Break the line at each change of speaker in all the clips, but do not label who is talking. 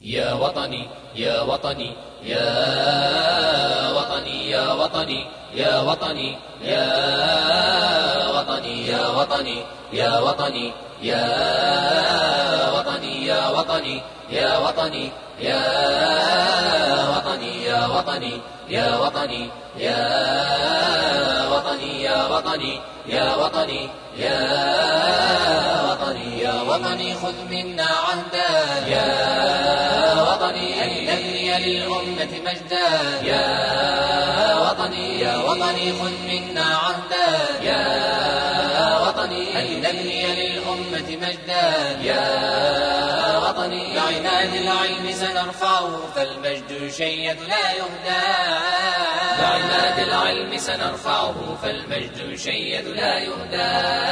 يا وطني يا وطني يا وطني يا وطني يا وطني يا وطني يا وطني يا وطني يا وطني يا وطني يا وطني يا وطني يا وطني يا وطني يا وطني يا وطني يا وطني يا وطني يا وطني خذ منا عهدا يا وطني أن نبني للأمة مجدا يا وطني يا وطني خذ منا عهدا يا وطني أن نبني للأمة مجدا يا وطني بعناد العلم سنرفعه فالمجد يشيد لا يهدى بعناد العلم سنرفعه فالمجد يشيد لا يهدى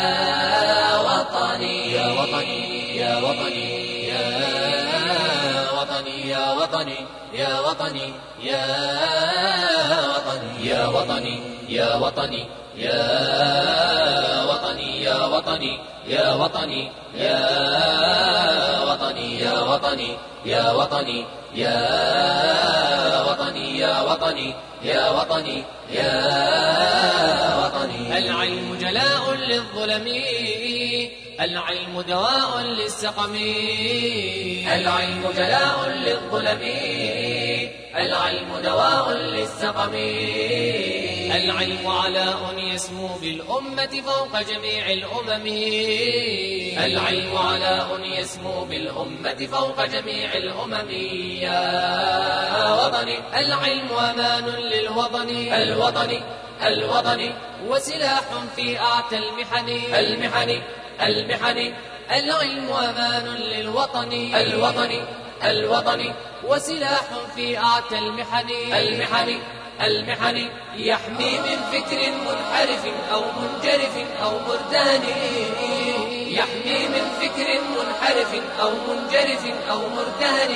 وطني يا وطني يا وطني يا وطني يا وطني يا وطني يا وطني يا وطني يا وطني يا وطني يا وطني يا وطني يا وطني يا وطني يا وطني يا وطني يا وطني يا وطني يا وطني العلم جلاء للظلم العلم دواء للسقم العلم جلاء للظلم العلم دواء للسقم العلم علاء يسمو بالأمة فوق جميع الأمم العلم علاء يسمو بالأمة فوق جميع الأمم يا وطني العلم أمان للوطن الوطن وسلاح في أعتى المحن العلم أمان للوطن الوطن وسلاح في أعتى المحن يحمي من فكر منحرف أو منجرف أو مردان يحمي من فكر منحرف أو منجرف أو مردان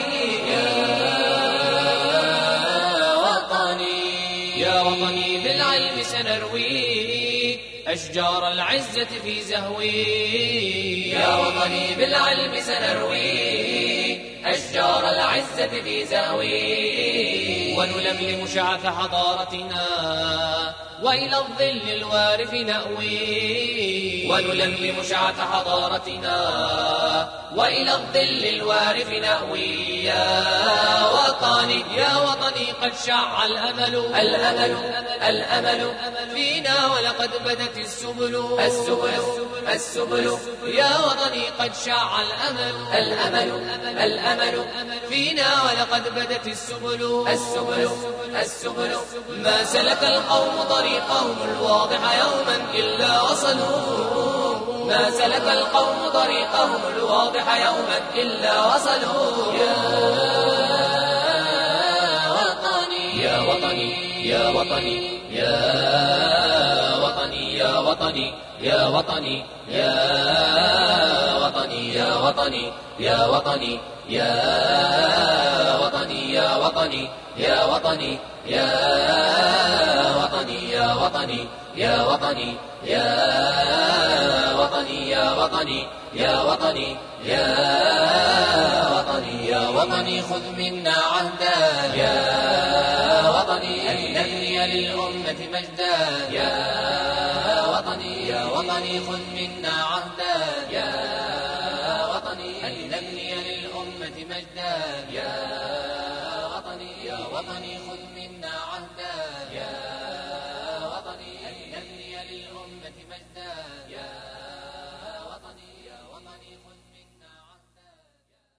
يا وطني بالعلم سنروي أشجار العزة في زهوي يا وطني بالعلم سنروي أشجار العزة في زهوي ونلملم شعث حضارتنا وإلى الظل الوارف نأوي ونلملم شعث حضارتنا وإلى الظل الوارف نأوي يا وطني قد شع الأمل فينا ولقد بدت السبل يا وطني قد شع الأمل فينا ولقد بدت السبل ما سلك القوم طريقهم الواضح يوما إلا وصلوا ما سلك القوم طريقهم الواضح يوما إلا وصلوا يا وطني يا وطني يا وطني يا وطني يا وطني يا وطني يا وطني يا وطني يا وطني يا وطني يا وطني يا وطني يا وطني يا وطني يا وطني يا وطني يا وطني يا وطني يا وطني خذ منا عهدا يا وطني أن نبني للأمة مجدا يا وطني خذ منا عهدا يا وطني أن نبني للأمة مجدا يا وطني خذ منا عهدا يا